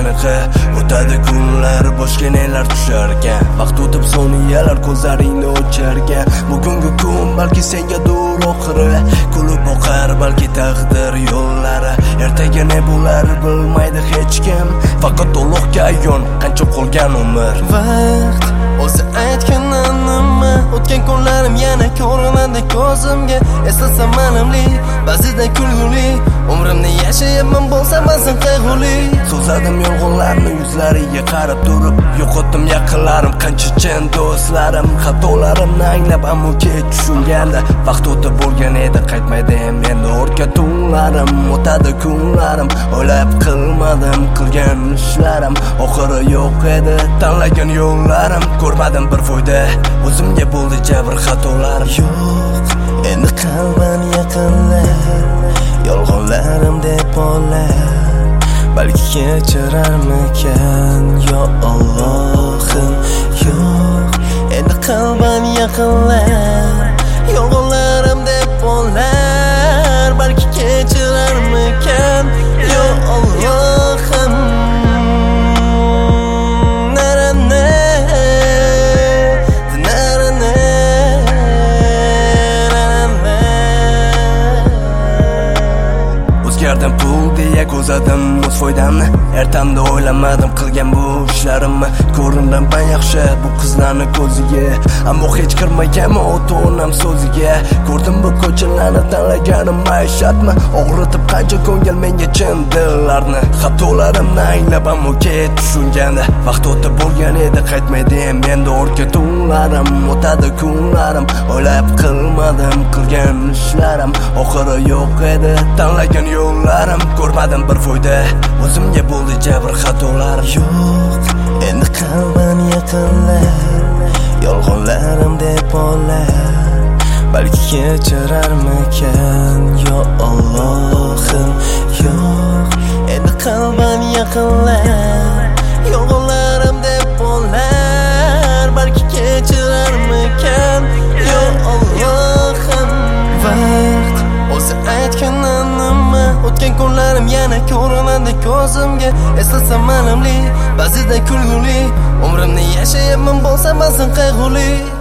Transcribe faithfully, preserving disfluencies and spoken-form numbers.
chiniqi. O'tadi kunlar, boshqa nelar tusharkan. Vaqt o'tib soniyalar ko'zlaringni ocharkan. Bugungi kun balki sengadir oxiri. Kulib boqar balki taqdir yo'llari. Ertaga ne bo'lar bilmaydi hech kim. Faqat Allohga ayon qancha qolgan umr. Vaqt o'zi aytganin nima? O'tgan kunlarim yana ko'rinadi ko'zimga. Eslasam manimli, ba'zida kulguli. Umrimni yashayapman bo'lsa ba'zan qayg'uli. So'zladim yolg'onlarni yuzlariga qarab turib, yo'qotdim yaqinlarim, qancha chin do'stlarim. Xatolarimni anglab ammo kech tushunganda, vaqt o'tib bo'lgan edi, qaytmaydi endi ortga tunlarim. O'tadi kunlarim, o'ylab qilmadim qilgan ishlarim. Oxiri yo'q edi tanlagan yo'llarim. Ko'rmadim bir foyda, o'zimga bo'ldi jabr xatolar. Yo'q, endi qalban yaqinlar, yolg'onlarim deb olar. Balki kechirarmikan yo Allohim. Yo'q, endi qalban yaqinlar, yolg'onlarim deb olar. Balki kechirarmikan yo Allohim. O'zgardim pul deya ko'zadim o'z foydamni. Ertamda o'ylamadim qilgan bu ishlarimni. Ko'rindim ben yaxshi bu qizlarni ko'ziga, ammo hech kirmaganman ota-onam so'ziga. Ko'rdim bu ko'chalarni tanlaganim maishatmi? Og'ritib qancha ko'ngil menga chin dillarni. Xatolarimni anglab ammo kech tushunganda, vaqt o'tib bo'lgan edi, qaytmaydi endi ortga tunlarim. O'tadi kunlarim, o'ylab qilmadim qilgan ishlarim. Oxiri yo'q edi tanlagan yo'llarim. Ko'rmadim bir foyda, o'zimga bo'ldi jabr xatolar. Yo'q, endi qalban yaqinlar, yolg'onlarim deb olar. Balki kechirarmikan yo Allohim. Yo'q, endi qalban yaqinlar, yolg'onlarim deb olar. Balki kechirarmikan yo Allohim. Vaqt o'zi aytganin nima? O'tgan kunlarim yana ko'rinadi ko'zimga. Eslasam manimli, ba'zida kulguli. Umrimni yashayapman bo'lsa ba'zan qayg'uli.